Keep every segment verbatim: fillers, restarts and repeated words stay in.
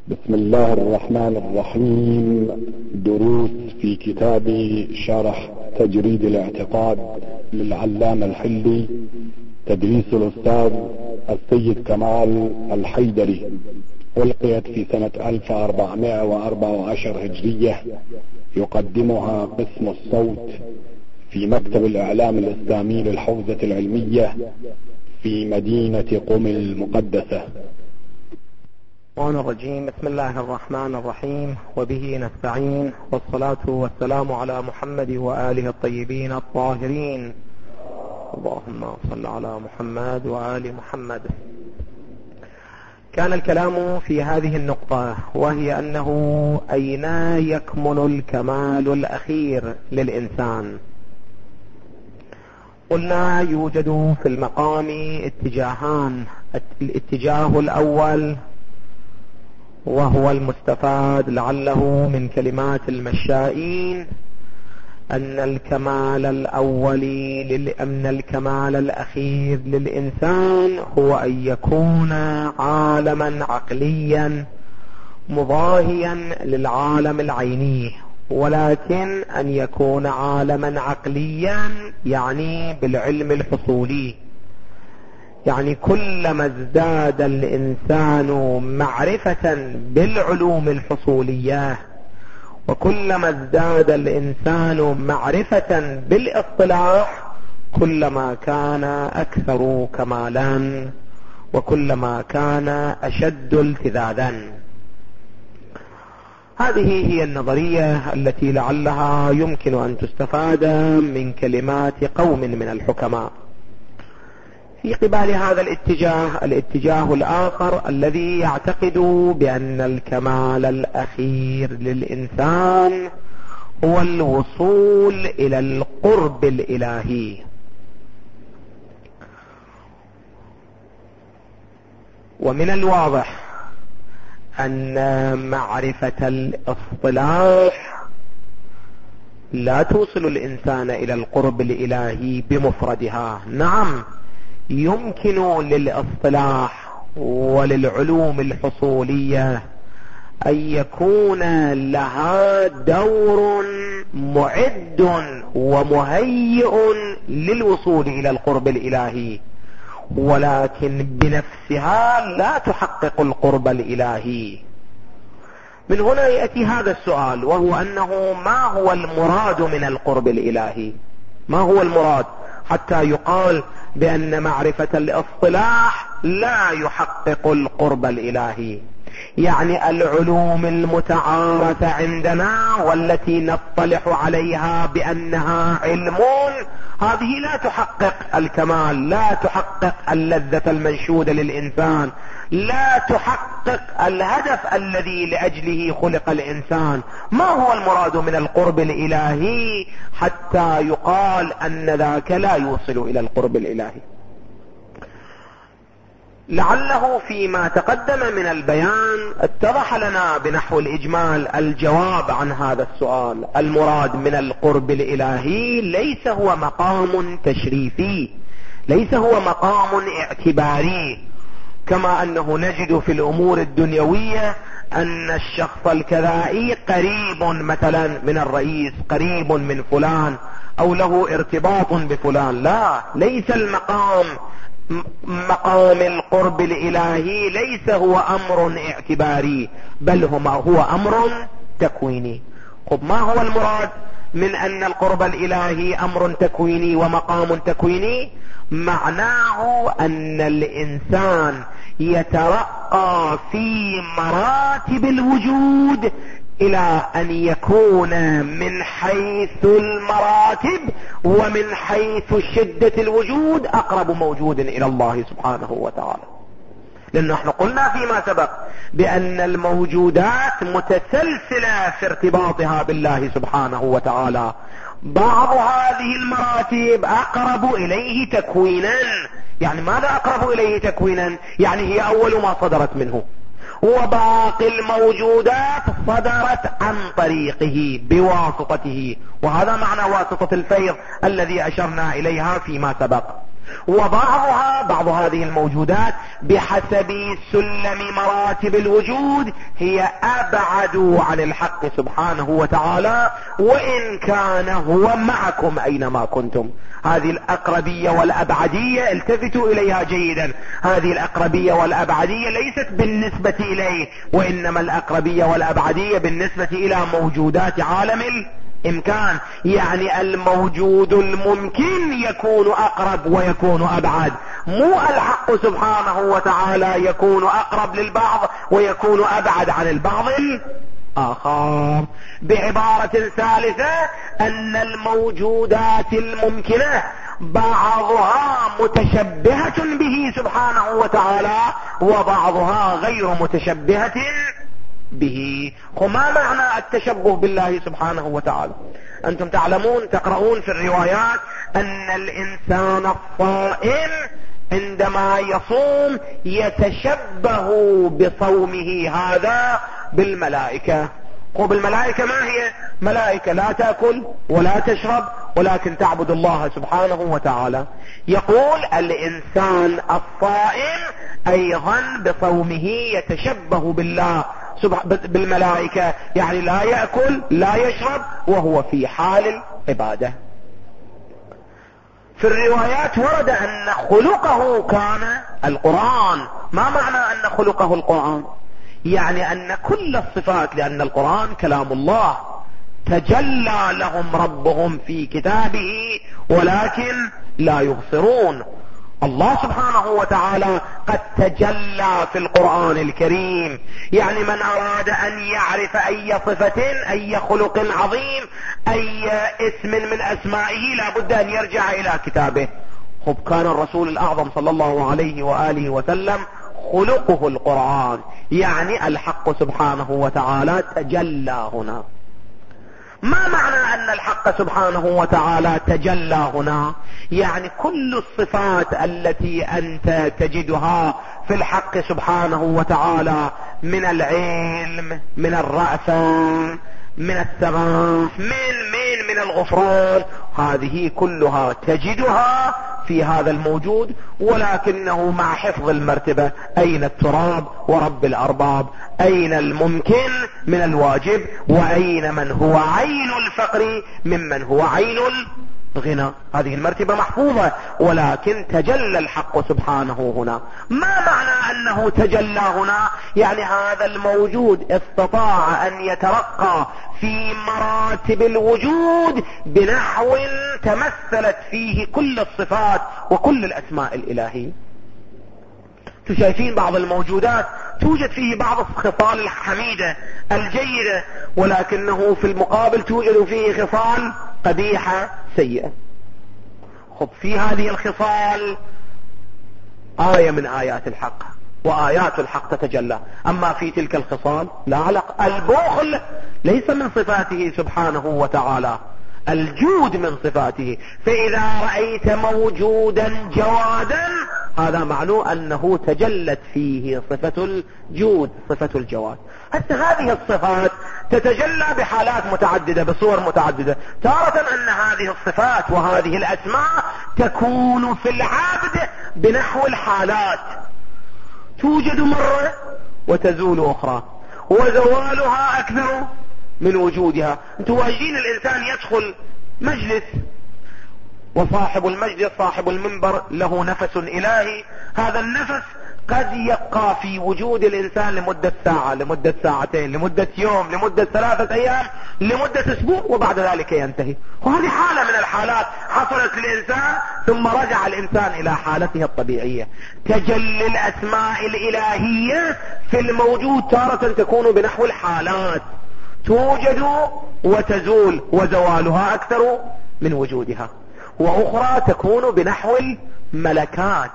بسم الله الرحمن الرحيم. دروس في كتاب شرح تجريد الاعتقاد للعلامة الحلي، تدريس الأستاذ السيد كمال الحيدري، ألقيت في سنة ألف وأربعمائة وأربعة عشر هجرية. يقدمها قسم الصوت في مكتب الإعلام الإسلامي للحوزة العلمية في مدينة قم المقدسة. الشيطان الرجيم. بسم الله الرحمن الرحيم، وبه نستعين، والصلاة والسلام على محمد وآله الطيبين الطاهرين. اللهم صل على محمد وآل محمد. كان الكلام في هذه النقطة، وهي أنه أين يكمن الكمال الأخير للإنسان؟ قلنا يوجد في المقام اتجاهان. الاتجاه الأول وهو المستفاد لعله من كلمات المشائين، أن الكمال الأولي أن الكمال الأخير للإنسان هو أن يكون عالما عقليا مضاهيا للعالم العيني، ولكن أن يكون عالما عقليا يعني بالعلم الحصولي. يعني كلما ازداد الإنسان معرفة بالعلوم الحصولية، وكلما ازداد الإنسان معرفة بالاصطلاح، كلما كان أكثر كمالا، وكلما كان أشد التذاذا. هذه هي النظرية التي لعلها يمكن أن تستفاد من كلمات قوم من الحكماء. في قبال هذا الاتجاه الاتجاه الآخر الذي يعتقد بأن الكمال الأخير للإنسان هو الوصول إلى القرب الإلهي. ومن الواضح أن معرفة الاصطلاح لا توصل الإنسان إلى القرب الإلهي بمفردها. نعم، يمكن للاصطلاح وللعلوم الحصولية أن يكون لها دور معد ومهيئ للوصول إلى القرب الإلهي، ولكن بنفسها لا تحقق القرب الإلهي. من هنا يأتي هذا السؤال، وهو أنه ما هو المراد من القرب الإلهي؟ ما هو المراد حتى يقال بأن معرفة الاصطلاح لا يحقق القرب الإلهي؟ يعني العلوم المتعارفة عندنا والتي نصطلح عليها بأنها علم، هذه لا تحقق الكمال، لا تحقق اللذة المنشودة للإنسان، لا تحقق الهدف الذي لأجله خلق الإنسان. ما هو المراد من القرب الإلهي حتى يقال أن ذاك لا يوصل إلى القرب الإلهي؟ لعله فيما تقدم من البيان اتضح لنا بنحو الإجمال الجواب عن هذا السؤال. المراد من القرب الإلهي ليس هو مقام تشريفي، ليس هو مقام اعتباري، كما أنه نجد في الأمور الدنيوية أن الشخص الكذائي قريب مثلا من الرئيس، قريب من فلان، أو له ارتباط بفلان. لا، ليس المقام مقام القرب الإلهي ليس هو أمر اعتباري، بل هو أمر تكويني. طب ما هو المراد من أن القرب الإلهي أمر تكويني ومقام تكويني؟ معناه أن الإنسان يترقى في مراتب الوجود إلى أن يكون من حيث المراتب ومن حيث شدة الوجود أقرب موجود إلى الله سبحانه وتعالى. لأن نحن قلنا فيما سبق بأن الموجودات متسلسلة في ارتباطها بالله سبحانه وتعالى. بعض هذه المراتب أقرب إليه تكوينا. يعني ماذا أقرب إليه تكوينا؟ يعني هي أول ما صدرت منه، وباقي الموجودات صدرت عن طريقه بواسطته، وهذا معنى واسطة الفيض الذي أشرنا إليها فيما سبق. وبعضها بعض هذه الموجودات بحسب سلم مراتب الوجود هي أبعد عن الحق سبحانه وتعالى، وإن كان هو معكم أينما كنتم. هذه الأقربية والأبعدية التفتوا إليها جيدا، هذه الأقربية والأبعدية ليست بالنسبة إليه، وإنما الأقربية والأبعدية بالنسبة إلى موجودات عالم الإمكان. يعني الموجود الممكن يكون أقرب ويكون أبعد، مو الحق سبحانه وتعالى يكون أقرب للبعض ويكون أبعد عن البعض آخر. بعبارة ثالثة أن الموجودات الممكنة بعضها متشبهة به سبحانه وتعالى وبعضها غير متشبهة به. وما معنى التشبه بالله سبحانه وتعالى؟ أنتم تعلمون تقرؤون في الروايات أن الإنسان الصائم عندما يصوم يتشبه بصومه هذا بالملائكة. وبالملائكة ما هي؟ ملائكة لا تأكل ولا تشرب ولكن تعبد الله سبحانه وتعالى. يقول الإنسان الصائم أيضا بصومه يتشبه بالله بالملائكة، يعني لا يأكل لا يشرب وهو في حال العبادة. في الروايات ورد أن خلقه كان القرآن. ما معنى أن خلقه القرآن؟ يعني أن كل الصفات، لأن القرآن كلام الله تجلى لهم ربهم في كتابه ولكن لا يبصرون. الله سبحانه وتعالى قد تجلى في القرآن الكريم. يعني من أراد أن يعرف أي صفة أي خلق عظيم أي اسم من أسمائه لا بد أن يرجع إلى كتابه. خب كان الرسول الأعظم صلى الله عليه وآله وسلم خلقه القرآن، يعني الحق سبحانه وتعالى تجلى هنا. ما معنى أن الحق سبحانه وتعالى تجلى هنا؟ يعني كل الصفات التي أنت تجدها في الحق سبحانه وتعالى من العلم من الرأفة من السماح من من من الغفران، هذه كلها تجدها في هذا الموجود، ولكنه مع حفظ المرتبة. أين التراب ورب الأرباب؟ أين الممكن من الواجب؟ وأين من هو عين الفقر ممن هو عين الغنى؟ هذه المرتبة محفوظة، ولكن تجلى الحق سبحانه هنا. ما معنى أنه تجلى هنا؟ يعني هذا الموجود استطاع أن يترقى في مراتب الوجود بنحو تمثلت فيه كل الصفات وكل الأسماء الإلهية. شايفين بعض الموجودات توجد فيه بعض الخصال الحميدة الجيدة، ولكنه في المقابل توجد فيه خصال قبيحة سيئة. خب في هذه الخصال آية من آيات الحق، وآيات الحق تتجلى. أما في تلك الخصال لا علاقة. البخل ليس من صفاته سبحانه وتعالى، الجود من صفاته. فإذا رأيت موجودا جوادا هذا معناه أنه تجلت فيه صفة الجود صفة الجواد. حتى هذه الصفات تتجلى بحالات متعددة بصور متعددة. تارة أن هذه الصفات وهذه الأسماء تكون في العبد بنحو الحالات، توجد مرة وتزول أخرى، وزوالها أكثر من وجودها. انتم واجدين الإنسان يدخل مجلس وصاحب المجلس صاحب المنبر له نفس إلهي، هذا النفس قد يبقى في وجود الإنسان لمدة ساعة لمدة ساعتين لمدة يوم لمدة ثلاثة أيام لمدة أسبوع وبعد ذلك ينتهي. وهذه حالة من الحالات حصلت للإنسان ثم رجع الإنسان إلى حالته الطبيعية. تجلي الأسماء الإلهية في الموجود تارة تكون بنحو الحالات، توجد وتزول وزوالها أكثر من وجودها، وأخرى تكون بنحو الملكات،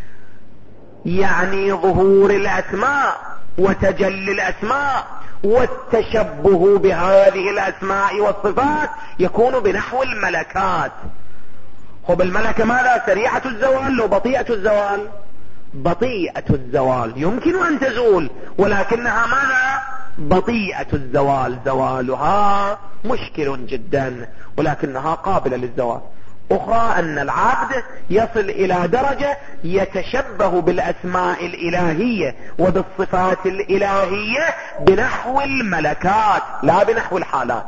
يعني ظهور الأسماء وتجلي الأسماء والتشبه بهذه الأسماء والصفات يكون بنحو الملكات. خب الملكة ماذا؟ سريعة الزوال لو بطيئة الزوال؟ بطيئة الزوال، يمكن أن تزول ولكنها ماذا؟ بطيئة الزوال، زوالها مشكل جدا ولكنها قابلة للزوال. أخرى أن العبد يصل إلى درجة يتشبه بالأسماء الإلهية وبالصفات الإلهية بنحو الملكات لا بنحو الحالات.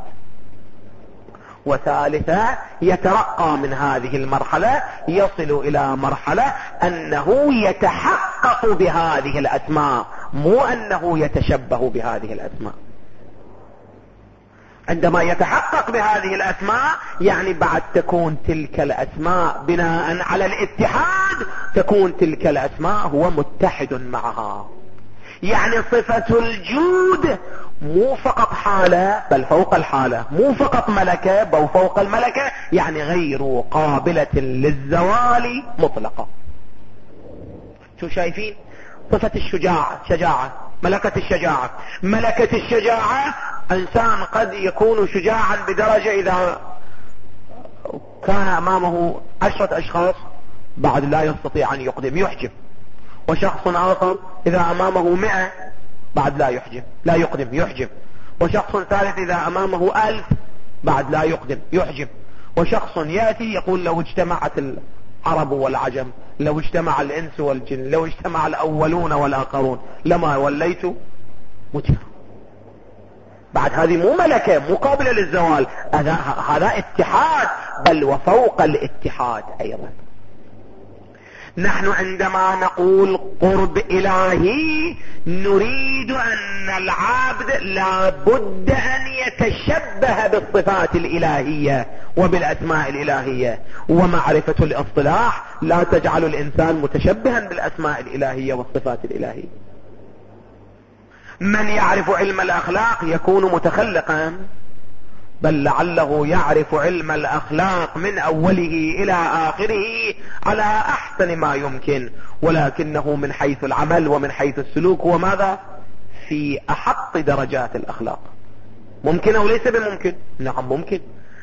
وثالثا يترقى من هذه المرحلة يصل إلى مرحلة أنه يتحقق بهذه الأسماء مو أنه يتشبه بهذه الأسماء. عندما يتحقق بهذه الأسماء يعني بعد تكون تلك الأسماء بناء على الاتحاد تكون تلك الأسماء هو متحد معها. يعني صفة الجود مو فقط حالة بل فوق الحالة، مو فقط ملكة بل فوق الملكة، يعني غير قابلة للزوال مطلقة. شو شايفين؟ صفة الشجاعة، شجاعة، ملكة الشجاعة. ملكة الشجاعة إنسان قد يكون شجاعا بدرجة إذا كان أمامه عشرة أشخاص بعد لا يستطيع أن يقدم يحجم، وشخص آخر إذا أمامه مئة بعد لا يحجم لا يقدم يحجم، وشخص ثالث إذا أمامه ألف بعد لا يقدم يحجم، وشخص يأتي يقول لو اجتمعت العرب والعجم، لو اجتمع الإنس والجن، لو اجتمع الأولون والآخرون لما وليت مجرم. بعد هذه مو ملكة مو قابلة للزوال، هذا اتحاد بل وفوق الاتحاد أيضا. نحن عندما نقول قرب إلهي نريد أن العبد لا بد أن يتشبه بالصفات الإلهية وبالأسماء الإلهية، ومعرفة الاصطلاح لا تجعل الإنسان متشبها بالأسماء الإلهية والصفات الإلهية. من يعرف علم الأخلاق يكون متخلقا، بل لعله يعرف علم الأخلاق من أوله إلى آخره على أحسن ما يمكن، ولكنه من حيث العمل ومن حيث السلوك هو ماذا؟ في أحق درجات الأخلاق. ممكن أو ليس بممكن؟ نعم ممكن.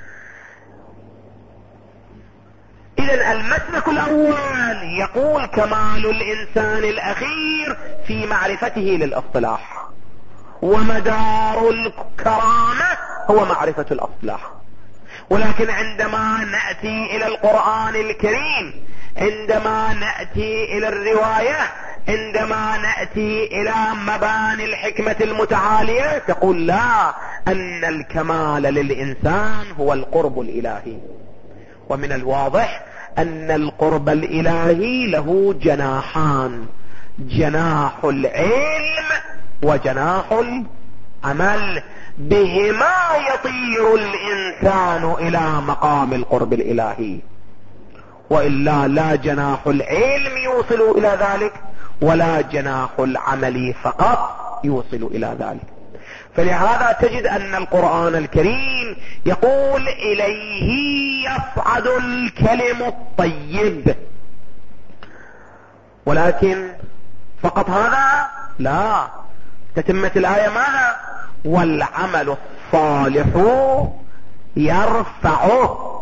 إذن المسلك الأول يقول كمال الإنسان الأخير في معرفته للأصطلاح، ومدار الكرامة هو معرفة الأصطلاح. ولكن عندما نأتي إلى القرآن الكريم، عندما نأتي إلى الرواية، عندما نأتي إلى مباني الحكمة المتعالية تقول لا، أن الكمال للإنسان هو القرب الإلهي. ومن الواضح أن القرب الإلهي له جناحان، جناح العلم وجناح العمل، بهما يطير الإنسان إلى مقام القرب الإلهي، وإلا لا جناح العلم يوصل إلى ذلك ولا جناح العمل فقط يوصل إلى ذلك. فلهذا تجد أن القرآن الكريم يقول إليه يصعد الكلم الطيب، ولكن فقط هذا لا، تتمة الآية ماذا؟ والعمل الصالح يرفعه.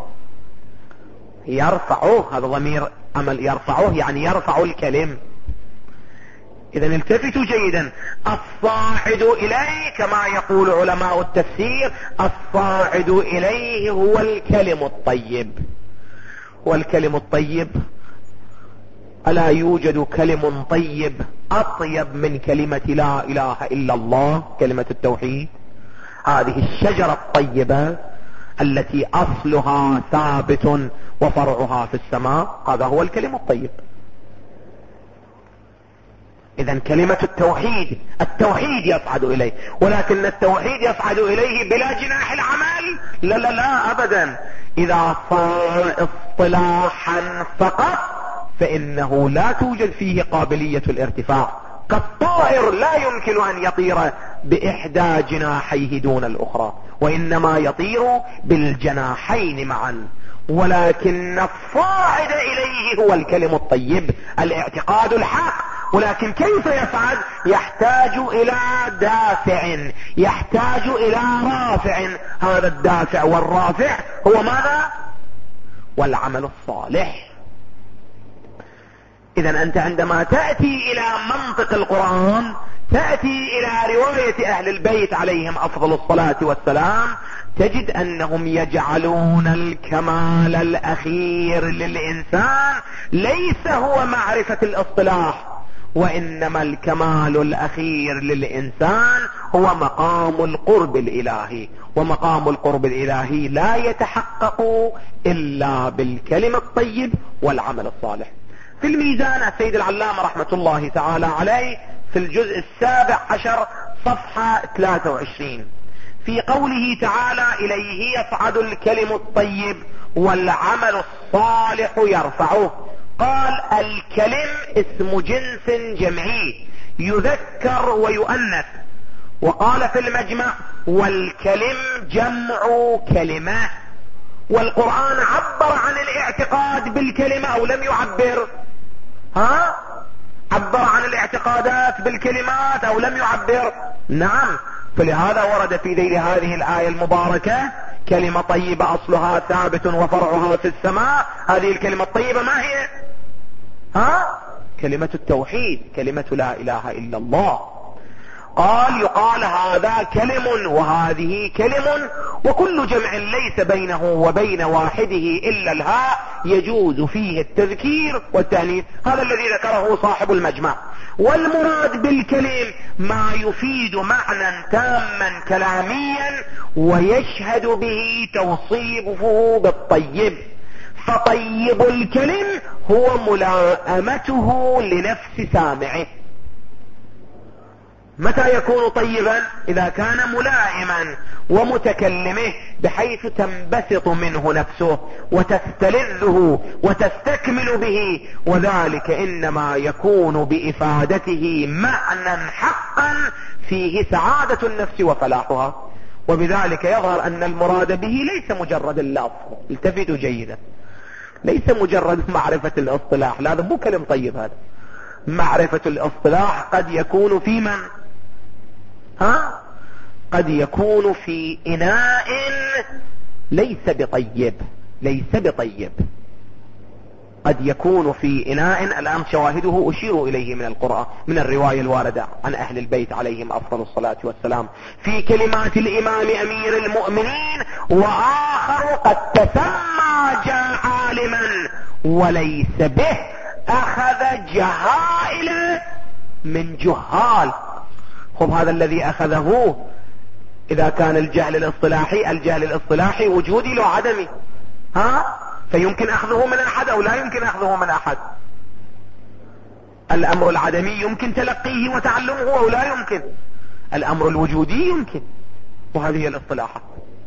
يرفعه هذا ضمير عمل، يرفعه يعني يرفع الكلم. إذن التفتوا جيدا، الصاعد إليه كما يقول علماء التفسير الصاعد إليه هو الكلم الطيب. والكلم الطيب، ألا يوجد كلم طيب أطيب من كلمة لا إله إلا الله، كلمة التوحيد؟ هذه الشجرة الطيبة التي أصلها ثابت وفرعها في السماء، هذا هو الكلم الطيب. إذن كلمة التوحيد، التوحيد يصعد إليه، ولكن التوحيد يصعد إليه بلا جناح العمل؟ لا لا لا أبدا. إذا صار اصطلاحا فقط فإنه لا توجد فيه قابلية الارتفاع، كالطائر لا يمكن أن يطير بإحدى جناحيه دون الأخرى، وإنما يطير بالجناحين معا. ولكن الصاعد إليه هو الكلم الطيب، الاعتقاد الحق. ولكن كيف يفعل؟ يحتاج إلى دافع، يحتاج إلى رافع. هذا الدافع والرافع هو ماذا؟ والعمل الصالح. إذن أنت عندما تأتي إلى منطق القرآن، تأتي إلى رواية أهل البيت عليهم أفضل الصلاة والسلام، تجد أنهم يجعلون الكمال الأخير للإنسان ليس هو معرفة الاصطلاح، وإنما الكمال الأخير للإنسان هو مقام القرب الإلهي، ومقام القرب الإلهي لا يتحقق إلا بالكلمة الطيب والعمل الصالح. في الميزان السيد العلامة رحمة الله تعالى عليه في الجزء السابع عشر صفحة ثلاثة وعشرين في قوله تعالى إليه يصعد الكلم الطيب والعمل الصالح يرفعه، قال الكلم اسم جنس جمعي يذكر ويؤنث، وقال في المجمع والكلم جمع كلمة. والقرآن عبر عن الاعتقاد بالكلمة أو لم يعبر؟ ها؟ عبر عن الاعتقادات بالكلمات أو لم يعبر؟ نعم. فلهذا ورد في ذيل هذه الآية المباركة كلمة طيبة أصلها ثابت وفرعها في السماء. هذه الكلمة الطيبة ما هي؟ ها؟ كلمة التوحيد، كلمة لا إله إلا الله. قال يقال هذا كلم وهذه كلم، وكل جمع ليس بينه وبين واحده إلا الهاء يجوز فيه التذكير والتأنيث. هذا الذي ذكره صاحب المجمع. والمراد بالكلم ما يفيد معنى تاما كلاميا ويشهد به توصيفه بالطيب، فطيب الكلم هو ملائمته لنفس سامعه. متى يكون طيبا؟ إذا كان ملائما ومتكلمه بحيث تنبسط منه نفسه وتستلذه وتستكمل به، وذلك إنما يكون بإفادته معنى حقا فيه سعادة النفس وفلاحها. وبذلك يظهر أن المراد به ليس مجرد اللفظ، التفتوا جيدا، ليس مجرد معرفة الاصطلاح، لا، هذا مو كلام طيب. هذا معرفة الاصطلاح قد يكون في من؟ ها؟ قد يكون في إناء ليس بطيب، ليس بطيب. قد يكون في إناء، الآن شواهده أشير إليه من القرآن، من الرواية الواردة عن أهل البيت عليهم أفضل الصلاة والسلام، في كلمات الإمام أمير المؤمنين: وآخر قد تسمى جاء عالما وليس به أخذ جهائل من جهال. خب هذا الذي أخذه إذا كان الجهل الاصطلاحي، الجهل الاصطلاحي وجودي لو عدمي، ها؟ فيمكن أخذه من أحد أو لا يمكن أخذه من أحد. الأمر العدمي يمكن تلقيه وتعلمه أو لا يمكن، الأمر الوجودي يمكن. وهذه هي الاصطلاحات.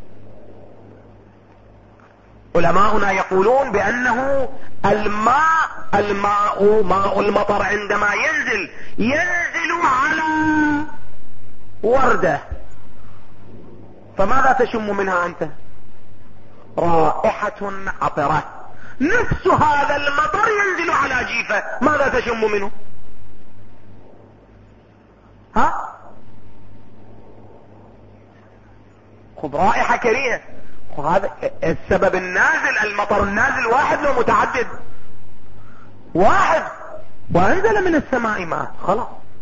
علماؤنا يقولون بأنه الماء الماء ماء المطر عندما ينزل ينزل على وردة، فماذا تشم منها أنت؟ رائحة عطرة. نفس هذا المطر ينزل على جيفة، ماذا تشم منه؟ ها؟ خذ رائحة كريهة. هذا السبب النازل، المطر النازل واحد لو متعدد؟ واحد، وأنزل من السماء ماء، خلاص.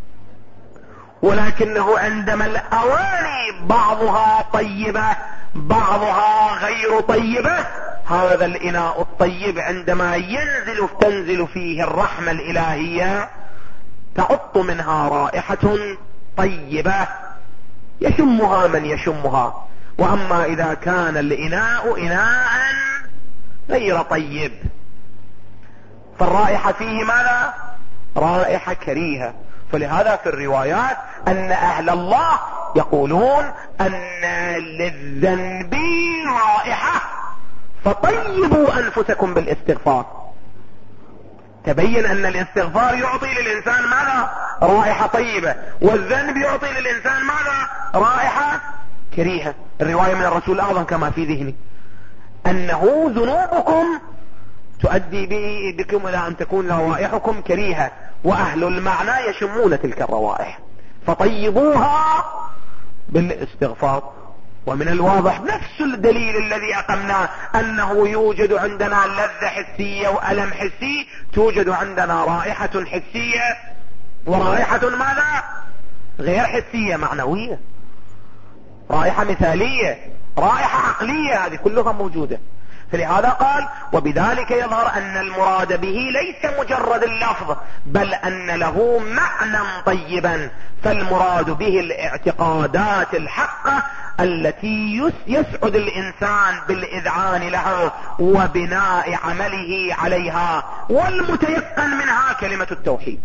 ولكنه عندما الأواني بعضها طيبة بعضها غير طيبة، هذا الإناء الطيب عندما ينزل تنزل فيه الرحمة الإلهية تعط منها رائحة طيبة يشمها من يشمها. وأما إذا كان الإناء إناء غير طيب فالرائحة فيه ماذا؟ رائحة كريهة. فلهذا في الروايات أن أهل الله يقولون أن للذنب رائحة فطيبوا أنفسكم بالاستغفار. تبين أن الاستغفار يعطي للإنسان ماذا؟ رائحة طيبة، والذنب يعطي للإنسان ماذا؟ رائحة كريهة. الرواية من الرسول الأعظم كما في ذهني أنه ذنوبكم تؤدي بكم إلى أن تكون روائحكم كريهة، وأهل المعنى يشمون تلك الروائح، فطيبوها بالاستغفار. ومن الواضح نفس الدليل الذي أقمناه أنه يوجد عندنا لذة حسية وألم حسي، توجد عندنا رائحة حسية ورائحة ماذا؟ غير حسية، معنوية، رائحة مثالية. رائحة عقلية هذه كلها موجودة. فلهذا قال وبذلك يظهر أن المراد به ليس مجرد اللفظ بل أن له معنى طيبا، فالمراد به الاعتقادات الحقة التي يسعد الإنسان بالإذعان لها وبناء عمله عليها، والمتيقن منها كلمة التوحيد.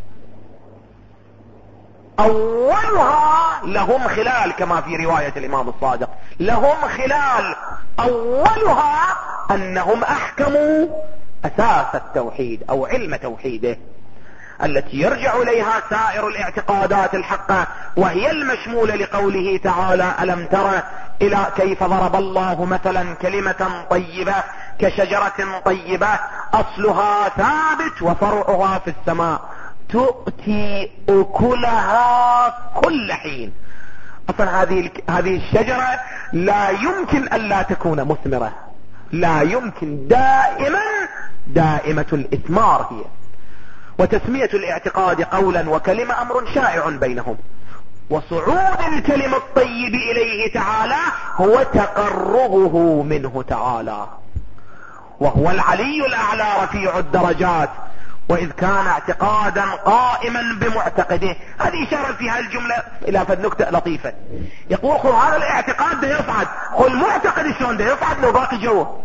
أولها لهم خلال كما في رواية الإمام الصادق، لهم خلال أولها أنهم أحكموا أساس التوحيد أو علم توحيده التي يرجع إليها سائر الاعتقادات الحقة، وهي المشمولة لقوله تعالى ألم تر إلى كيف ضرب الله مثلا كلمة طيبة كشجرة طيبة أصلها ثابت وفرعها في السماء تؤتي أكلها كل حين. أصلا هذه هذه الشجرة لا يمكن ألا تكون مثمرة، لا يمكن، دائما دائمة الإثمار هي. وتسمية الاعتقاد قولا وكلمة أمر شائع بينهم، وصعود الكلم الطيب إليه تعالى هو تقربه منه تعالى، وهو العلي الأعلى رفيع الدرجات. وإذ كان اعتقادا قائما بمعتقده، هذه إشارة فيها الجملة إلى فد نكتة لطيفة. يقول خذ هذا الاعتقاد ده يصعد، خذ معتقد شلون ده يصعد لو باقي جوه،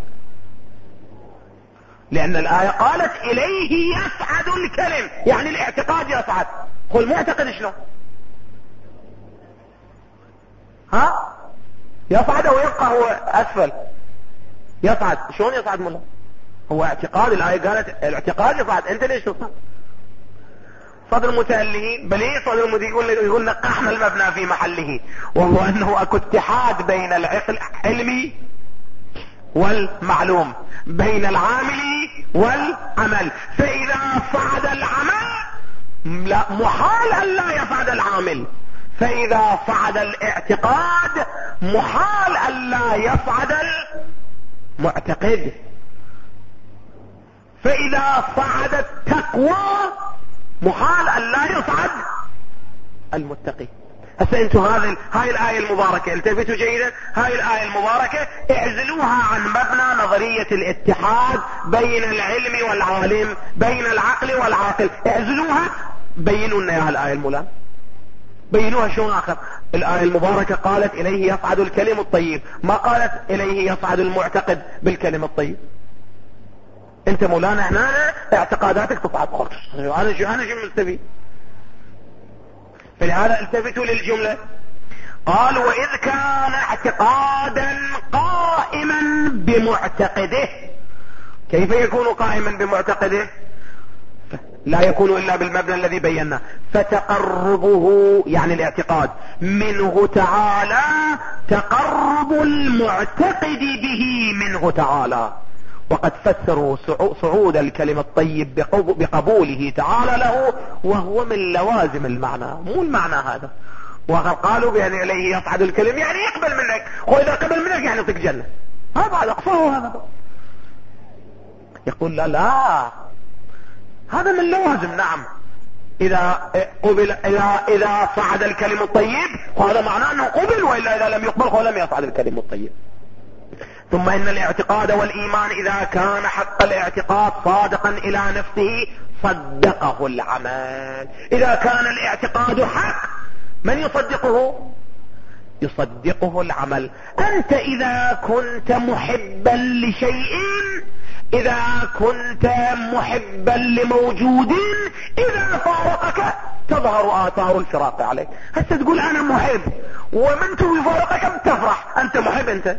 لأن الآية قالت إليه يصعد الكلم، يعني الاعتقاد يصعد. خذ معتقد شلون؟ ها يصعد أو يبقى هو أسفل؟ يصعد. شلون يصعد ملا؟ هو اعتقاد، الآية قالت الاعتقاد يصعد، انت ليش تصعد؟ صدر المتألهين بل ايه صدر المتألهين يقول, يقول نقحنا المبنى في محله، وهو انه اكو اتحاد بين العقل العلمي والمعلوم، بين العامل والعمل. فاذا صعد العمل لا محال ان لا يصعد العامل، فاذا صعد الاعتقاد محال ان لا يصعد المعتقد، فإذا صعد التقوى محال أن لا يصعد المتقي. هسه انتم هذه هاي الآية المباركة التفتوا جيدا، هاي الآية المباركة اعزلوها عن مبنى نظرية الاتحاد بين العلم والعالم، بين العقل والعاقل، اعزلوها، بينوا لنا اياها الآية المولان، بينوها شلون آخر. الآية المباركة قالت إليه يصعد الكلم الطيب، ما قالت إليه يصعد المعتقد بالكلم الطيب. انت مولانا هنا اعتقاداتك تصعد خالص، انا شو انا شو مستفيد؟ فلهذا التفتوا للجملة. قال وإذ كان اعتقادا قائما بمعتقده. كيف يكون قائما بمعتقده؟ لا يكون إلا بالمبنى الذي بينا، فتقربه يعني الاعتقاد منه تعالى تقرب المعتقد به منه تعالى. وقد فسروا صعود الكلمة الطيب بقبوله تعالى له، وهو من لوازم المعنى، مو المعنى هذا. وقالوا بأن إليه يصعد الكلم يعني يقبل منك، وإذا قبل منك يعني يعطيك جنة، هذا هذا أقصاه هذا. يقول لا لا هذا من لوازم. نعم إذا قبل إذا إذا صعد الكلم الطيب وهذا معناه أنه قبل، وإلا إذا لم يقبل ولم يصعد الكلم الطيب. ثم إن الاعتقاد والإيمان إذا كان حق الاعتقاد صادقا إلى نفسه صدقه العمل. إذا كان الاعتقاد حق من يصدقه؟ يصدقه العمل. أنت إذا كنت محبا لشيء، إذا كنت محبا لموجود، إذا فارقك تظهر آثار الفراق عليك. هسه تقول أنا محب ومن يفارقك بتفرح، أنت محب أنت،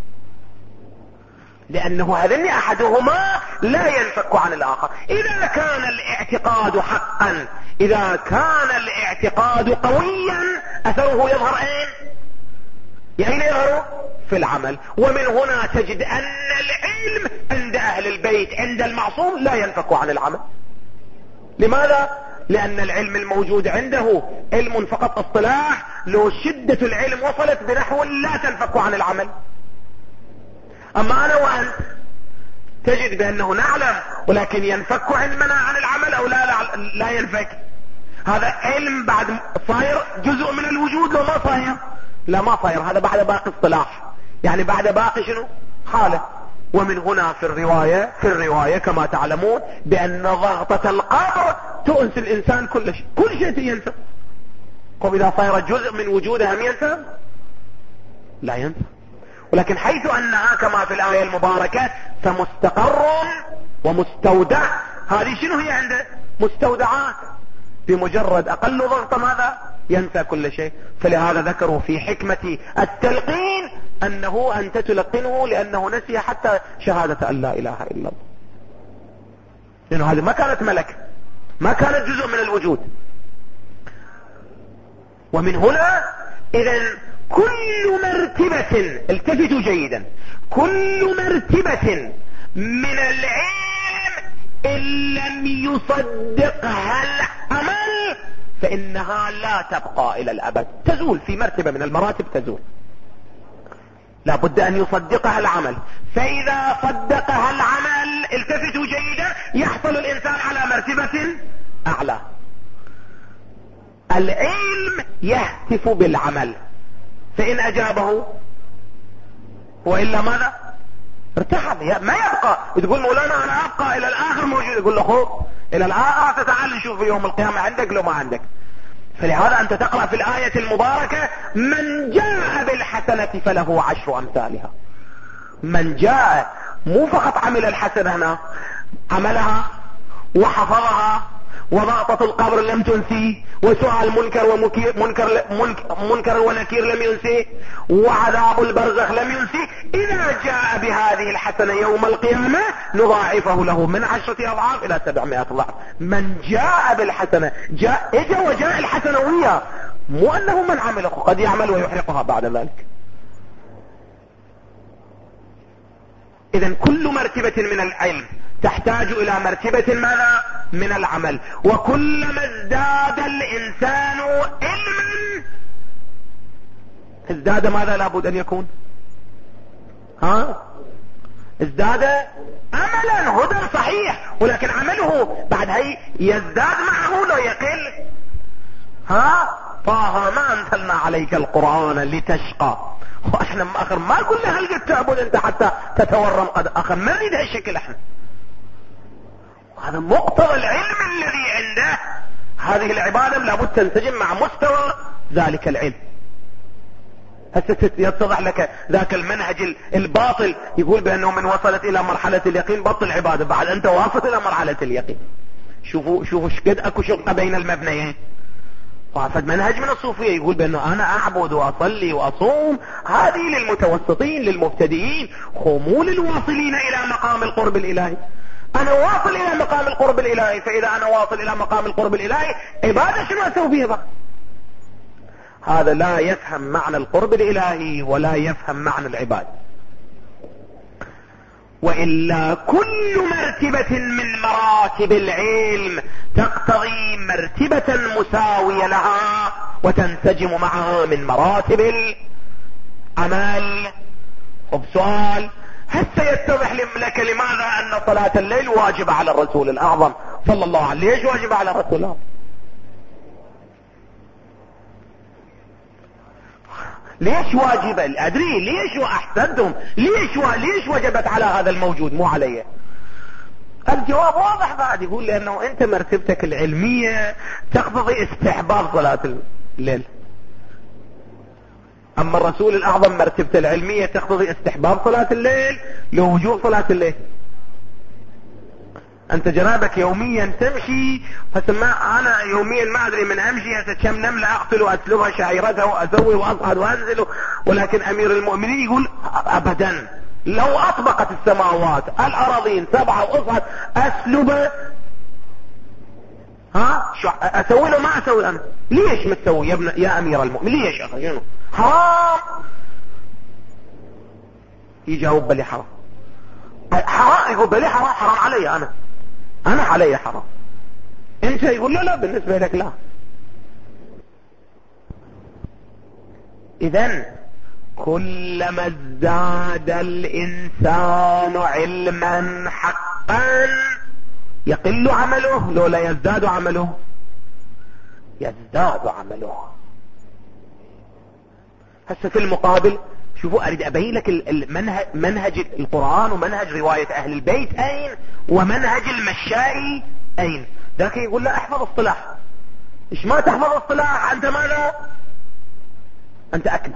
لأنه هذين أحدهما لا ينفك عن الآخر. إذا كان الاعتقاد حقا، إذا كان الاعتقاد قويا، أثره يظهر أين؟ أين يظهر؟ في العمل. ومن هنا تجد أن العلم عند أهل البيت عند المعصوم لا ينفك عن العمل. لماذا؟ لأن العلم الموجود عنده علم فقط اصطلاح، لو شدة العلم وصلت بنحو لا تنفك عن العمل. أما أنا وأنت تجد بأنه نعلم ولكن ينفك علمنا عن العمل أو لا لا, لا ينفك. هذا علم بعد صاير جزء من الوجود لو ما صاير، لا ما صاير، هذا بعد باقي اصطلاح. يعني بعد باقي شنو حالة. ومن هنا في الرواية في الرواية كما تعلمون بأن ضغطة القبر تؤنس الإنسان كل شيء، كل شيء ينسى. وإذا صار جزء من وجوده هم ينسى؟ لا ينسى. ولكن حيث أنها كما في الآية المباركة فمستقر ومستودع، هذه شنو هي عنده؟ مستودعات. بمجرد أقل ضغط ماذا؟ ينسى كل شيء. فلهذا ذكروا في حكمة التلقين أنه أنت تلقنه لأنه نسي حتى شهادة أن لا إله إلا الله، لأنه هذه ما كانت ملكة، ما كانت جزء من الوجود. ومن هنا إذن كل مرتبة، التفتوا جيدا، كل مرتبة من العلم إن لم يصدقها العمل فإنها لا تبقى إلى الأبد، تزول في مرتبة من المراتب، تزول. لا بد أن يصدقها العمل. فإذا صدقها العمل، التفتوا جيدا، يحصل الإنسان على مرتبة أعلى. العلم يهتف بالعمل، فإن أجابه وإلا ماذا؟ ارتحل، ما يبقى. وتقول مولانا أنا أبقى إلى الآخر موجود، يقول له خذ إلى الآخر تعال نشوف في يوم القيامة عندك لو ما عندك. فلهذا أنت تقرأ في الآية المباركة من جاء بالحسنة فله عشر أمثالها. من جاء، مو فقط عمل الحسنة، هنا عملها وحفظها، وضغطة القبر لم تنسي، وسؤال منكر ومنكر منكر, منكر ونكير لم ينسي، وعذاب البرزخ لم ينسي. إذا جاء بهذه الحسنة يوم القيامة نضاعفه له من عشرة أضعاف إلى سبعمائة ضعف. من جاء بالحسنة، جاء إجا وجاء الحسنة وياه، مو أنه من عمله، قد يعمل ويحرقها بعد ذلك. إذن كل مرتبة من العلم تحتاج إلى مرتبة ماذا؟ من العمل. وكلما ازداد الإنسان علما ازداد ماذا لابد أن يكون؟ ها؟ ازداد عملا، هدى صحيح، ولكن عمله بعد هي يزداد معه لو يقل. ها؟ طه ما أنزلنا عليك القرآن لتشقى. واحنا اخر ما قلنا هل قد تعبد انت حتى تتورم، قد اخر ما نريد هالشكل احنا. هذا مقتضى العلم الذي عنده، هذه العبادة لابد تنسجم مع مستوى ذلك العلم. هسه يتضح لك ذاك المنهج الباطل يقول بأنه من وصلت إلى مرحلة اليقين بطل عبادة، بعد أنت واصل إلى مرحلة اليقين. شوفوا شوفوا شقد أكو شقة بين المبنيين. وعفد منهج من الصوفية يقول بأنه أنا أعبد وأصلي وأصوم، هذه للمتوسطين للمبتدئين، خمول الواصلين إلى مقام القرب الإلهي. أنا واصل إلى مقام القرب الإلهي، فإذا أنا واصل إلى مقام القرب الإلهي عبادة شنو أسوي بها بقى؟ هذا لا يفهم معنى القرب الإلهي ولا يفهم معنى العبادة. وإلا كل مرتبة من مراتب العلم تقتضي مرتبة مساوية لها وتنسجم معها من مراتب العمل. وبسؤال هسه يتضح لك لماذا أن صلاة الليل واجبة على الرسول الأعظم صلى الله عليه وسلم. ليش واجبة على الرسول الأعظم؟ ليش واجبة؟ أدري ليش وأحسنتم، ليش و... ليش وجبت على هذا الموجود مو عليه؟ الجواب واضح بعد، يقول لأنه أنت مرتبتك العلمية تقتضي استحباب صلاة الليل، أما الرسول الأعظم مرتبته العلمية تقتضي استحباب صلاة الليل لوجوب صلاة الليل. أنت جنابك يوميا تمشي، فسمع أنا يوميا ما أدري من أمشي هسه كم نملة أقتل وأسلبها شعيرتها وأسوي وأصعد وأنزل، ولكن أمير المؤمنين يقول أبدا لو أطبقت السماوات الأراضين سبعة وأصعد أسلب، ها شو أسوي له؟ ما أسوي أنا. ليش ما تسوي يا ابن يا أمير المؤمنين؟ ليش أخي حرام؟ يجاوب بلي حرام. حرام يقول بلي حرام، حرام علي أنا، أنا علي حرام. أنت يقول لا لا بالنسبة لك لا. إذن كلما ازداد الإنسان علما حقا يقل عمله لو لا يزداد عمله؟ يزداد عمله. هسه في المقابل شوفوا اريد ابين لك المنهج، منهج القرآن ومنهج رواية اهل البيت اين، ومنهج المشائي اين. ذاك يقول لا احفظ اصطلاح. ايش ما تحفظ اصطلاح انت ماذا؟ انت اكمل.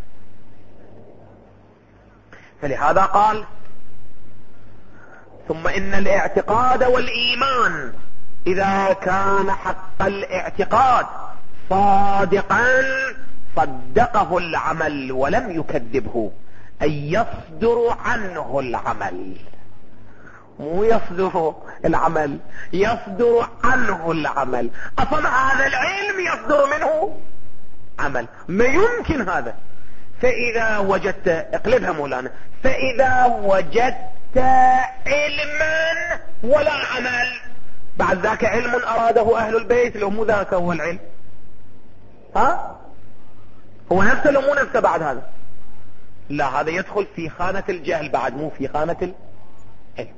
فلهذا قال ثم ان الاعتقاد والايمان اذا كان حق الاعتقاد صادقا صدقه العمل ولم يكذبه، اي يصدر عنه العمل، مو يصدر العمل، يصدر عنه العمل. اصلا هذا العلم يصدر منه عمل، ما يمكن هذا. فاذا وجدت، اقلبها مولانا، فاذا وجدت علما ولا عمل، بعد ذاك علم اراده اهل البيت، لو مو ذاك هو العلم، ها هو نفسه لو مو نفسه بعد هذا؟ لا، هذا يدخل في خانة الجهل بعد، مو في خانة العلم.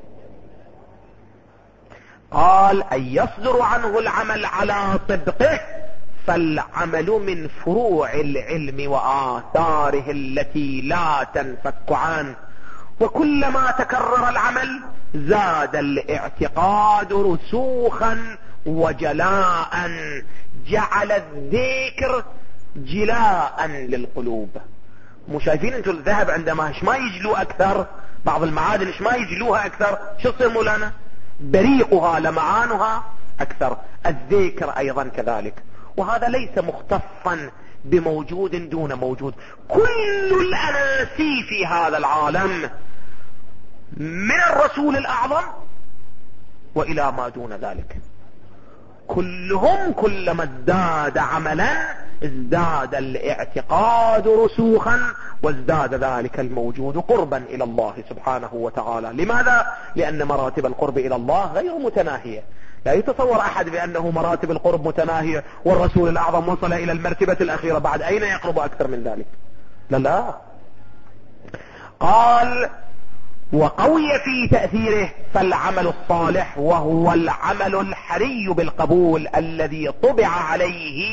قال أن يصدر عنه العمل على طبقه، فالعمل من فروع العلم وآثاره التي لا تنفك عنه، وكلما تكرر العمل زاد الاعتقاد رسوخا وجلاء، جعل الذكر جلاء للقلوب. مو شايفين انتوا الذهب عندما ايش ما يجلو اكثر، بعض المعادن ايش ما يجلوها اكثر، شو تصير مولانا؟ بريقها لمعانها اكثر. الذكر ايضا كذلك، وهذا ليس مختصا بموجود دون موجود. كل الاناسي في هذا العالم من الرسول الاعظم والى ما دون ذلك، كلهم كلما ازداد عملا ازداد الاعتقاد رسوخا، وازداد ذلك الموجود قربا الى الله سبحانه وتعالى. لماذا؟ لان مراتب القرب الى الله غير متناهية. لا يتصور احد بانه مراتب القرب متناهية والرسول الاعظم وصل الى المرتبة الاخيرة، بعد اين يقرب اكثر من ذلك؟ لا لا. قال وقوي في تأثيره، فالعمل الصالح وهو العمل الحري بالقبول الذي طبع عليه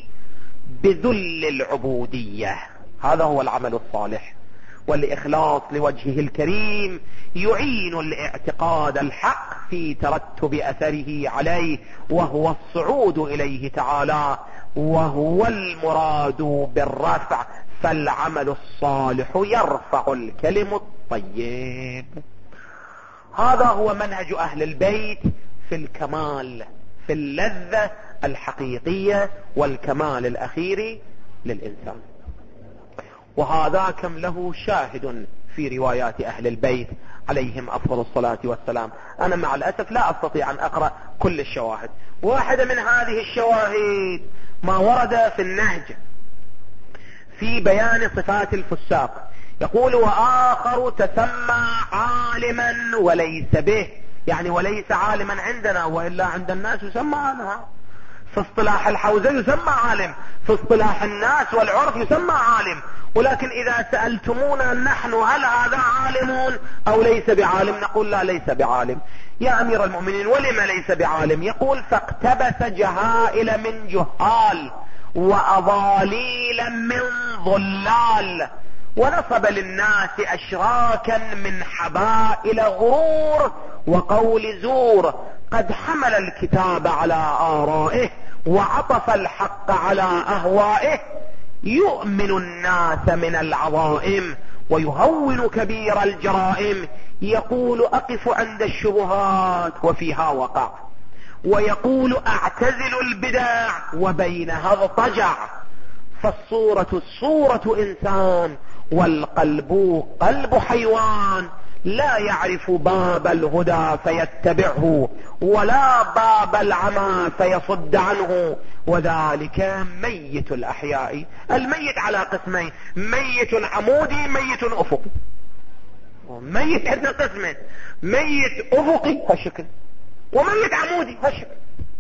بذل العبودية، هذا هو العمل الصالح. والإخلاص لوجهه الكريم يعين الاعتقاد الحق في ترتب أثره عليه، وهو الصعود إليه تعالى، وهو المراد بالرفع. فالعمل الصالح يرفع الكلم الطيب. هذا هو منهج أهل البيت في الكمال، في اللذة الحقيقية والكمال الأخير للإنسان. وهذا كم له شاهد في روايات أهل البيت عليهم أفضل الصلاة والسلام. أنا مع الأسف لا أستطيع أن أقرأ كل الشواهد. واحدة من هذه الشواهد ما ورد في النهج في بيان صفات الفساق، يقول وآخر تسمى عالما وليس به، يعني وليس عالما عندنا، وإلا عند الناس يسمى عنها. في اصطلاح الحوزة يسمى عالم، في اصطلاح الناس والعرف يسمى عالم. ولكن إذا سألتمونا نحن هل هذا عالم أو ليس بعالم، نقول لا ليس بعالم. يا أمير المؤمنين ولم ليس بعالم؟ يقول فاقتبس جهائل من جهال وأضاليلا من ضلال، ونصب للناس أشراكا من حبائل غرور وقول زور، قد حمل الكتاب على آرائه وعطف الحق على أهوائه، يؤمن الناس من العظائم ويهون كبير الجرائم، يقول أقف عند الشبهات وفيها وقع، ويقول أعتزل البدع وبينها اضطجع، فالصورة صورة إنسان والقلب قلب حيوان، لا يعرف باب الهدى فيتبعه ولا باب العمى فيصد عنه، وذلك ميت الأحياء. الميت على قسمين، ميت عمودي ميت أفقي. ميت عندنا قسمين، ميت أفقي هالشكل وميت عمودي هالشكل.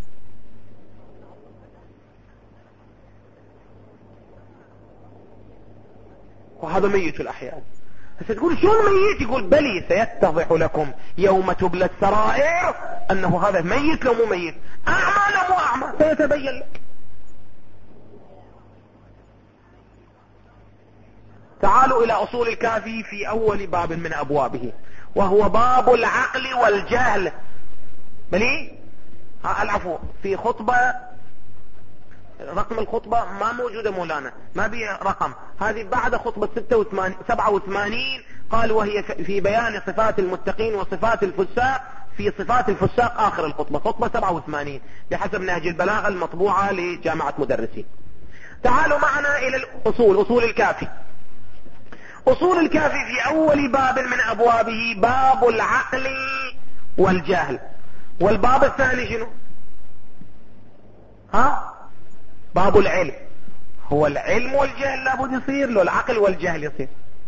وهذا ميت الأحياء. هسه تقول شلون ميت؟ يقول بلي سيتضح لكم يوم تبلى السرائر أنه هذا ميت لو مو ميت، أعمى لو مو أعمى سيتبين لك. تعال تعالوا إلى أصول الكافي في أول باب من أبوابه، وهو باب العقل والجهل. بلي العفو، في خطبة رقم الخطبة ما موجودة مولانا، ما بي رقم، هذه بعد خطبة سبعة وثمانين. قال وهي في بيان صفات المتقين وصفات الفساق، في صفات الفساق آخر الخطبة، خطبة سبعة وثمانين بحسب نهج البلاغة المطبوعة لجامعة مدرسين. تعالوا معنا إلى الأصول، أصول الكافي. أصول الكافي في أول باب من أبوابه باب العقل والجهل. والباب الثاني شنو؟ ها؟ باب العلم. هو العلم والجهل لابد يصير، لو العقل والجهل يصير.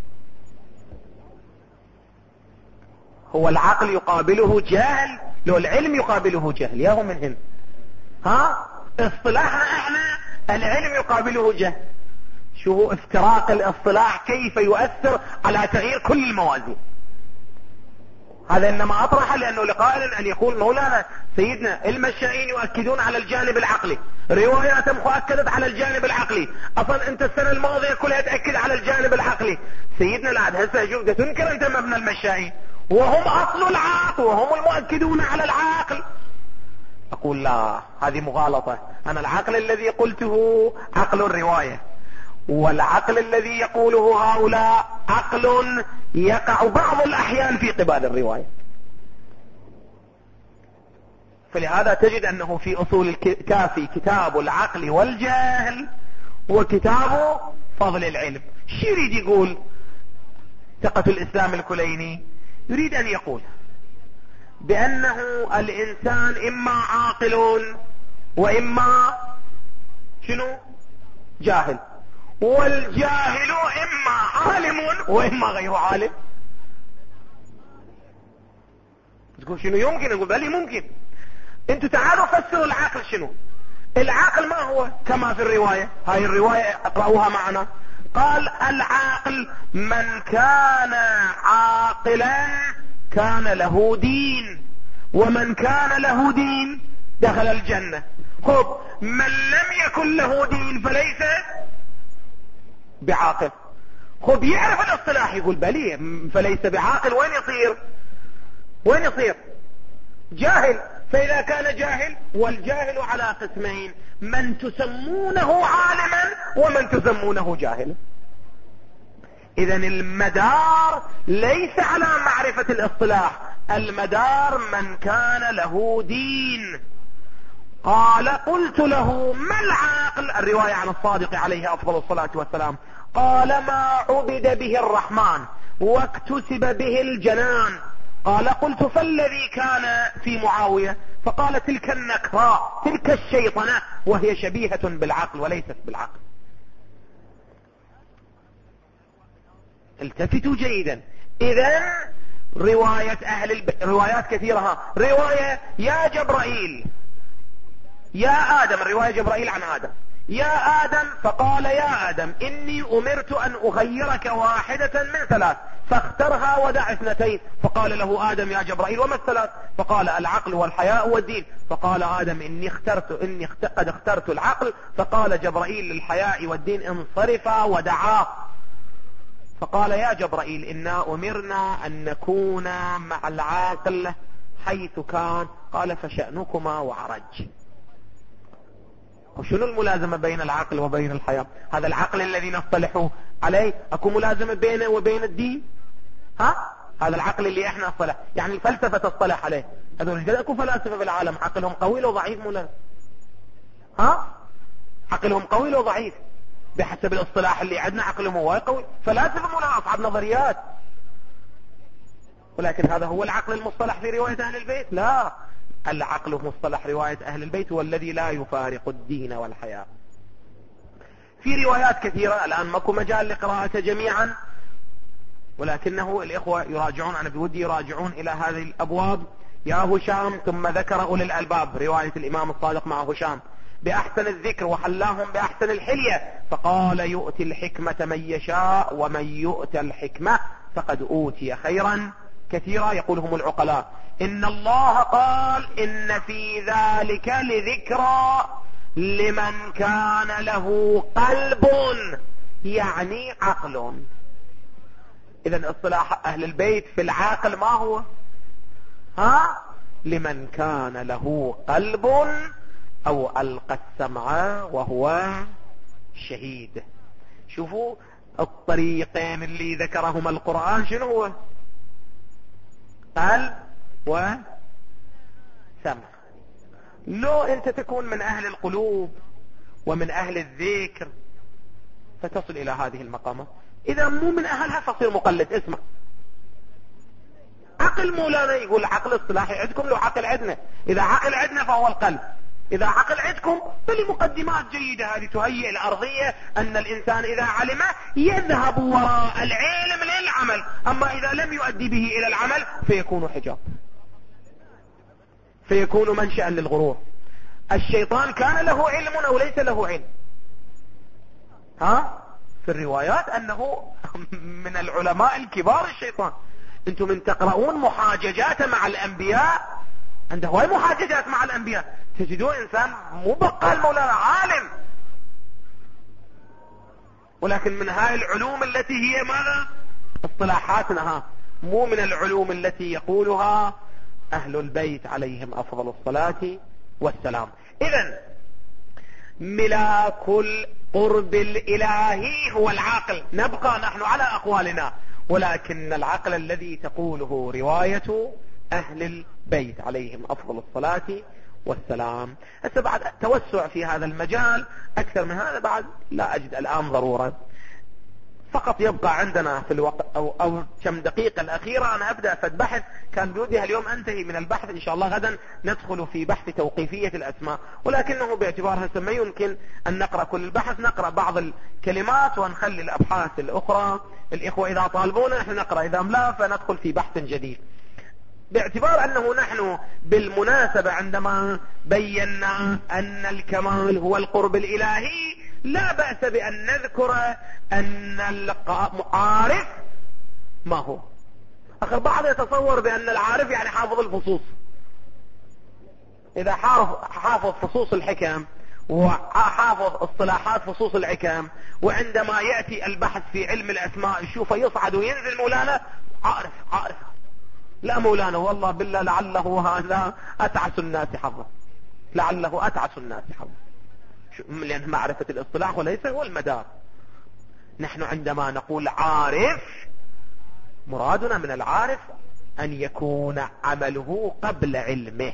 هو العقل يقابله جهل، لو العلم يقابله جهل، ياهو من هنا. ها؟ اصطلاحنا احنا العلم يقابله جهل. شو هو افتراق الاصطلاح كيف يؤثر على تغيير كل الموازين. هذا انما اطرح لانه لقائل ان يقول مولانا سيدنا المشائين يؤكدون على الجانب العقلي، رواياتهم اكدت على الجانب العقلي، اصلا انت السنة الماضية كلها تأكد على الجانب العقلي. سيدنا العاد هسه شوف تنكر انت مبنى المشائين وهم اصل العقل وهم المؤكدون على العقل. اقول لا، هذه مغالطة. انا العقل الذي قلته عقل الرواية، والعقل الذي يقوله هؤلاء عقل يقع بعض الأحيان في قبال الرواية. فلهذا تجد أنه في أصول الكافي كتاب العقل والجهل وكتاب فضل العلم. شو يريد يقول ثقة الإسلام الكليني؟ يريد أن يقول بأنه الإنسان إما عاقل وإما شنو؟ جاهل، والجاهل إما عالم وإما غير عالم. تقول شنو يمكن؟ نقول بلي ممكن. انتوا تعالوا فسروا العقل شنو. العقل ما هو كما في الرواية، هاي الرواية اقرأوها معنا. قال العاقل من كان عاقلا كان له دين، ومن كان له دين دخل الجنة. خب من لم يكن له دين فليس بعاقل. خب يعرف الاصطلاح يقول بلي فليس بعاقل، وين يصير؟ وين يصير؟ جاهل. فإذا كان جاهل، والجاهل على قسمين، من تسمونه عالما ومن تسمونه جاهلا. إذن المدار ليس على معرفة الاصطلاح، المدار من كان له دين. قال قلت له ما العاقل؟ الرواية عن الصادق عليه أفضل الصلاة والسلام. قال ما عبد به الرحمن واكتسب به الجنان. قال قلت فالذي كان في معاوية؟ فقال تلك النكراء، تلك الشيطنة، وهي شبيهة بالعقل وليست بالعقل. التفتوا جيدا. إذن رواية أهل الب... روايات كثيرة. رواية يا جبرائيل يا آدم، رواية جبرائيل عن آدم، يا آدم فقال يا آدم إني أمرت أن أخيرك واحدة من ثلاث فاخترها ودع اثنتين. فقال له آدم يا جبرائيل وما الثلاث؟ فقال العقل والحياء والدين. فقال آدم إني اخترت إني اخت... قد اخترت العقل. فقال جبرائيل للحياء والدين انصرفا ودعاه. فقال يا جبرائيل إنا أمرنا أن نكون مع العاقل حيث كان. قال فشأنكما وعرج. وشنو الملازمة بين العقل وبين الحياة؟ هذا العقل الذي نصطلح عليه، اكو ملازمة بينه وبين الدين؟ ها؟ هذا العقل اللي احنا اصطلح، يعني الفلسفة تصطلح عليه. هذول اكو فلاسفة بالعالم عقلهم قوي لو ضعيف مولانا؟ ها؟ عقلهم قوي لو ضعيف؟ بحسب الاصطلاح اللي عندنا عقلهم هو قوي. فلاسفة مولانا اصحاب نظريات، ولكن هذا هو العقل المصطلح في رواية اهل البيت؟ لا، العقل مصطلح رواية أهل البيت هو الذي لا يفارق الدين والحياة. في روايات كثيرة الآن ماكو مجال لقراءتها جميعا، ولكنه الإخوة يراجعون، أنا بودي يراجعون إلى هذه الأبواب. يا هشام ثم ذكر أولي الألباب، رواية الإمام الصادق مع هشام، بأحسن الذكر وحلاهم بأحسن الحلية. فقال يؤتي الحكمة من يشاء ومن يؤتى الحكمة فقد أوتي خيرا كثيرا. يقولهم العقلاء إن الله قال إن في ذلك لذكرى لمن كان له قلب، يعني عقل. إذن اصطلاح أهل البيت في العاقل ما هو؟ ها؟ لمن كان له قلب أو ألقى السمع وهو شهيد. شوفوا الطريقين اللي ذكرهما القرآن شنو هو؟ قلب وسمع. لو أنت تكون من أهل القلوب ومن أهل الذكر فتصل إلى هذه المقامات. إذا مو من أهلها فصير مقلد. اسمع، عقل مولانا يقول عقل اصطلاحي عندكم، لو عقل عندنا. إذا عقل عندنا فهو القلب، إذا عقل عندكم فالمقدمات جيدة هذه تهيئ الأرضية أن الإنسان إذا علم يذهب وراء العلم للعمل، أما إذا لم يؤدي به إلى العمل فيكون حجاب، فيكون منشأ للغرور. الشيطان كان له علم أو ليس له علم؟ ها؟ في الروايات أنه من العلماء الكبار الشيطان. أنتم من تقرؤون محاججات مع الأنبياء، عنده هواي محاججات مع الأنبياء، تجدون إنسان مو بقال مولانا، عالم، ولكن من هاي العلوم التي هي ماذا؟ اصطلاحاتنا، ها، مو من العلوم التي يقولها أهل البيت عليهم أفضل الصلاة والسلام. إذن ملاك القرب الإلهي هو العقل. نبقى نحن على أقوالنا، ولكن العقل الذي تقوله رواية أهل البيت عليهم أفضل الصلاة والسلام. هسه بعد توسع في هذا المجال أكثر من هذا بعد لا أجد الآن ضرورة. فقط يبقى عندنا في الوقت أو, أو كم دقيقة الأخيرة أنا أبدأ في البحث. كان بودي اليوم أنتهي من البحث، إن شاء الله غدا ندخل في بحث توقيفية الأسماء، ولكنه باعتبارها ما يمكن أن نقرأ كل البحث، نقرأ بعض الكلمات ونخلي الأبحاث الأخرى. الإخوة إذا طالبونا نحن نقرأ، إذا لا فندخل في بحث جديد. باعتبار أنه نحن بالمناسبة عندما بينا أن الكمال هو القرب الإلهي لا بأس بأن نذكر أن العارف ما هو. أخر بعض يتصور بأن العارف يعني حافظ الفصوص. إذا حافظ فصوص الحكم وحافظ اصطلاحات فصوص الحكم، وعندما يأتي البحث في علم الأسماء يشوفه يصعد وينزل مولانا عارف عارف. لا مولانا، والله بالله لعله هذا أتعس الناس حظا، لعله أتعس الناس حظا، لأن معرفة الاصطلاح وليس هو المدار. نحن عندما نقول عارف مرادنا من العارف أن يكون عمله قبل علمه.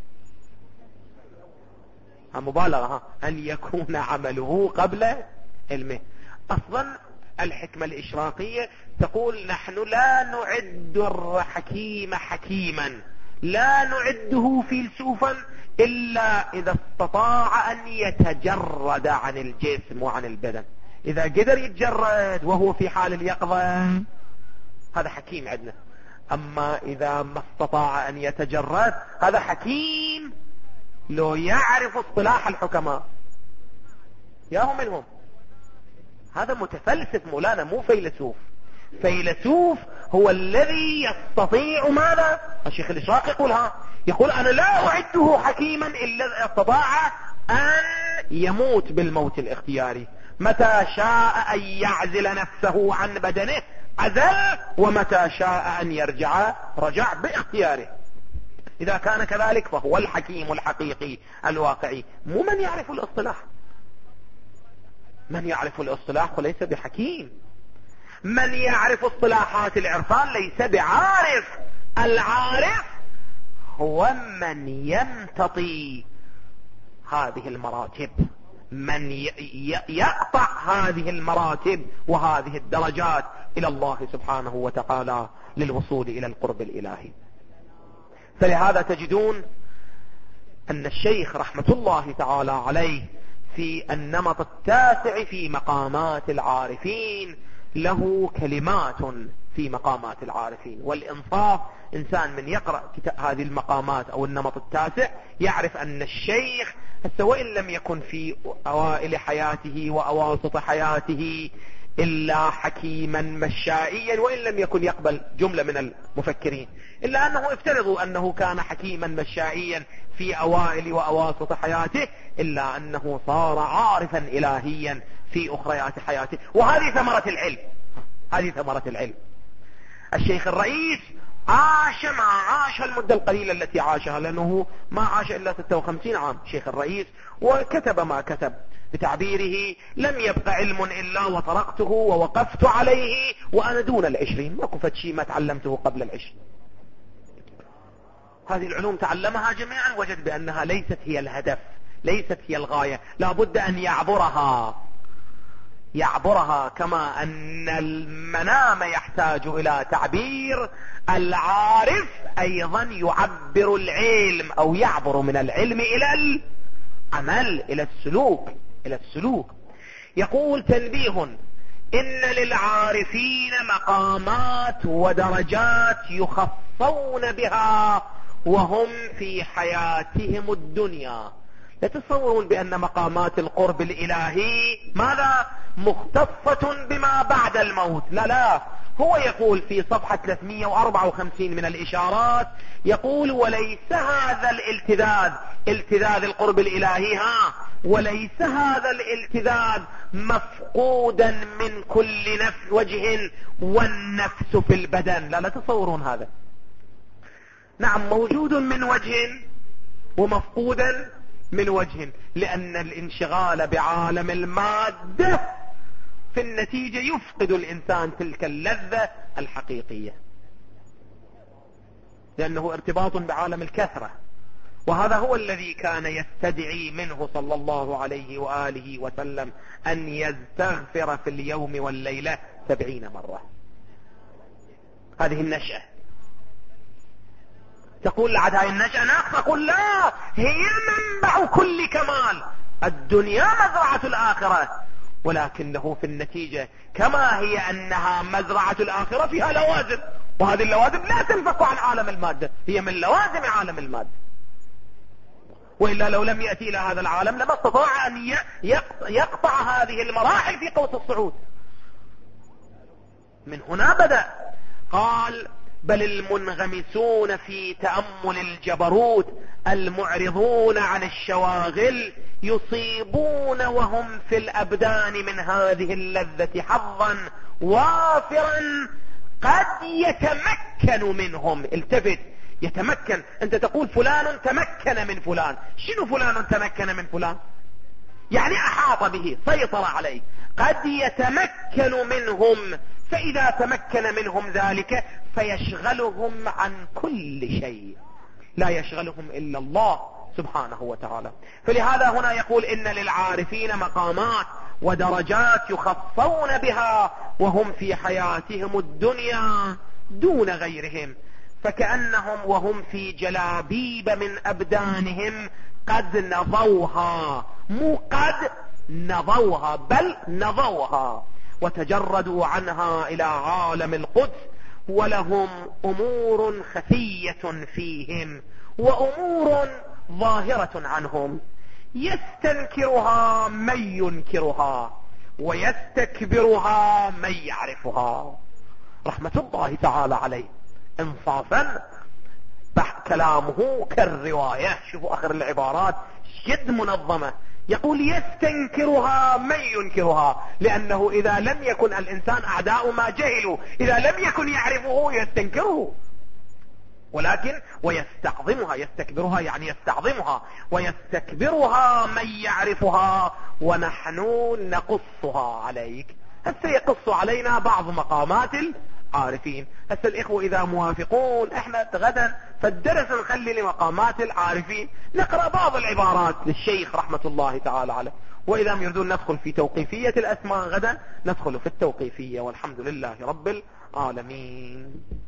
مبالغة، أن يكون عمله قبل علمه. أصلا الحكمة الإشراقية تقول نحن لا نعد الحكيم حكيما، لا نعده فيلسوفا إلا إذا استطاع أن يتجرد عن الجسم وعن البدن. إذا قدر يتجرد وهو في حال اليقظة هذا حكيم عندنا، أما إذا ما استطاع أن يتجرد هذا حكيم لو يعرف اصطلاح الحكماء ياهم منهم. هذا متفلسف مولانا، مو فيلسوف. فيلسوف هو الذي يستطيع ماذا؟ الشيخ الإشراقي يقول ها يقول أنا لا أعده حكيما إلا استطاع أن يموت بالموت الاختياري. متى شاء أن يعزل نفسه عن بدنه عزل، ومتى شاء أن يرجع رجع باختياره. إذا كان كذلك فهو الحكيم الحقيقي الواقعي، مو من يعرف الاصطلاح. من يعرف الاصطلاح وليس بحكيم. من يعرف اصطلاحات العرفان ليس بعارف. العارف هو من يمتطي هذه المراتب، من يقطع هذه المراتب وهذه الدرجات إلى الله سبحانه وتعالى للوصول إلى القرب الإلهي. فلهذا تجدون أن الشيخ رحمة الله تعالى عليه في النمط التاسع في مقامات العارفين له كلمات في مقامات العارفين. والإنصاف إنسان من يقرأ هذه المقامات أو النمط التاسع يعرف أن الشيخ وإن لم يكن في أوائل حياته وأواسط حياته إلا حكيما مشائيا، وإن لم يكن يقبل جملة من المفكرين، إلا أنه افترضوا أنه كان حكيما مشائيا في أوائل وأواسط حياته، إلا أنه صار عارفا إلهيا في أخريات حياته. وهذه ثمرة العلم، هذه ثمرة العلم. الشيخ الرئيس عاش ما عاش المدة القليلة التي عاشها، لأنه ما عاش إلا ستة وخمسين عام شيخ الرئيس، وكتب ما كتب بتعبيره: لم يبقى علم إلا وطرقته ووقفت عليه وأنا دون العشرين. ما كفت شيء ما تعلمته قبل العشرين. هذه العلوم تعلمها جميعا، وجد بأنها ليست هي الهدف، ليست هي الغاية، لا بد أن يعبرها يعبرها كما أن المنام يحتاج إلى تعبير، العارف أيضا يعبر العلم أو يعبر من العلم إلى العمل، إلى السلوك إلى السلوك. يقول: تنبيه: إن للعارفين مقامات ودرجات يخصون بها وهم في حياتهم الدنيا. لا تتصورون بأن مقامات القرب الإلهي ماذا مختصة بما بعد الموت، لا لا. هو يقول في صفحة ثلاثمئة وأربعة وخمسين من الإشارات، يقول: وليس هذا الالتذاذ التذاذ القرب الإلهي ها وليس هذا الالتذاذ مفقودا من كل نفس وجه والنفس في البدن. لا لا تصورون هذا. نعم موجود من وجه ومفقودا من وجه، لأن الانشغال بعالم المادة في النتيجة يفقد الإنسان تلك اللذة الحقيقية، لأنه ارتباط بعالم الكثرة. وهذا هو الذي كان يستدعي منه صلى الله عليه وآله وسلم أن يستغفر في اليوم والليلة سبعين مرة. هذه النشأة. تقول لعد هاي النشأة ناقصة؟ أقول لا، هي منبع كل كمال. الدنيا مزرعة الآخرة، ولكنه في النتيجة كما هي أنها مزرعة الآخرة فيها لوازم، وهذه اللوازم لا تنفك عن عالم المادة، هي من لوازم عالم المادة. وإلا لو لم يأتي إلى هذا العالم لما استطاع أن يقطع هذه المراحل في قوس الصعود. من هنا بدأ قال: بل المنغمسون في تأمل الجبروت المعرضون عن الشواغل يصيبون وهم في الأبدان من هذه اللذة حظا وافرا قد يتمكن منهم. التفت، يتمكن. انت تقول فلان تمكن من فلان، شنو فلان تمكن من فلان؟ يعني احاط به، سيطر عليه. قد يتمكن منهم، فاذا تمكن منهم ذلك فيشغلهم عن كل شيء، لا يشغلهم الا الله سبحانه وتعالى. فلهذا هنا يقول: ان للعارفين مقامات ودرجات يخصون بها وهم في حياتهم الدنيا دون غيرهم، فكأنهم وهم في جلابيب من أبدانهم قد نضوها، مو قد نضوها بل نضوها، وتجردوا عنها إلى عالم القدس، ولهم أمور خفية فيهم وأمور ظاهرة عنهم يستنكرها من ينكرها ويستكبرها من يعرفها. رحمة الله تعالى عليه انصافا كلامه كالرواية. شوفوا آخر العبارات جد منظمة. يقول: يستنكرها من ينكرها، لأنه إذا لم يكن الإنسان أعداء ما جهلوا، إذا لم يكن يعرفه يستنكره، ولكن ويستعظمها. يستكبرها يعني يستعظمها، ويستكبرها من يعرفها، ونحن نقصها عليك. هسه يقص علينا بعض مقامات العارفين. هسه الإخوة إذا موافقون احنا غدا فالدرس نخلي لمقامات العارفين، نقرأ بعض العبارات للشيخ رحمة الله تعالى عليه، وإذا يريدون ندخل في توقيفية الأسماء غدا ندخل في التوقيفية. والحمد لله رب العالمين.